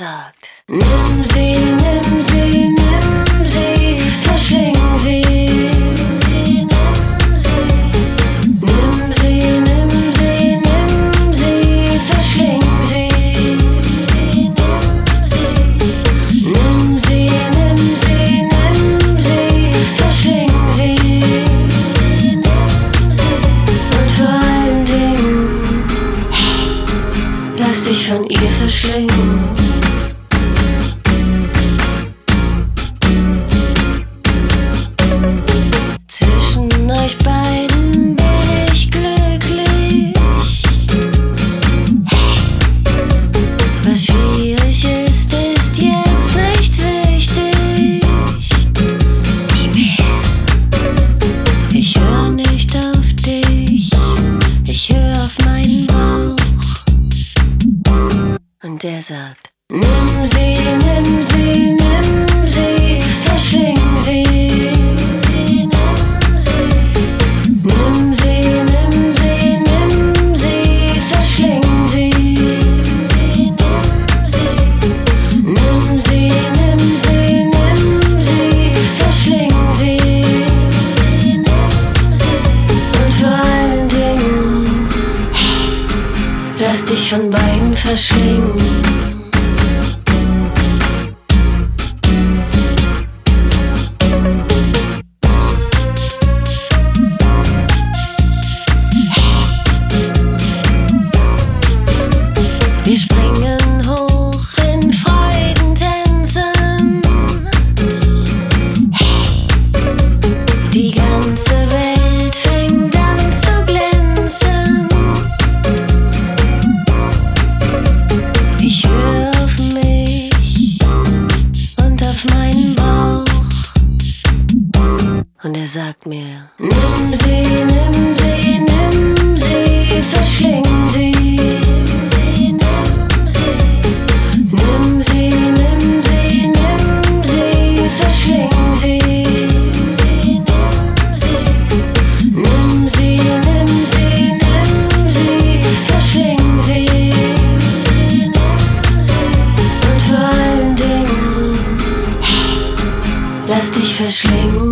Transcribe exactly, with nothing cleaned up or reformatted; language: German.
sagt: Nimm sie, nimm sie, nimm sie, verschling sie. Sie, nimm sie. Nimm sie, nimm sie, nimm sie, verschling sie. Sie, nimm sie. Nimm sie, nimm sie, nimm sie, verschling sie. Sie, nimm sie. Und vor allen Dingen, hey, lass dich von ihr verschlingen. Zwischen euch beiden bin ich glücklich. Hey, was schwierig ist, ist jetzt nicht wichtig. Nie mehr. Ich hör nicht auf dich, ich hör auf meinen Bauch. Und der sagt: Nimm sie, nimm sie, nimm sie, verschling sie. Sie, nimm sie. Nimm sie, nimm sie, nimm sie, verschling sie. Sie, nimm sie. Nimm sie, nimm sie, nimm sie, verschling sie. Sie, nimm sie. Und vor allen Dingen, hey, lass dich von beiden verschlingen. Wir springen hoch in Freudentänzen. Hey, die ganze Welt fängt an zu glänzen. Ich höre auf mich und auf meinen Bauch. Und er sagt mir: Nimm sie, nimm sie, nimm sie, verschling sie. Sie, nimm sie. Nimm sie, nimm sie, nimm sie, verschling sie. Sie, nimm sie. Nimm sie, nimm sie, nimm sie, verschling sie. Sie, nimm sie. Und vor allen Dingen, hey, lass dich verschlingen.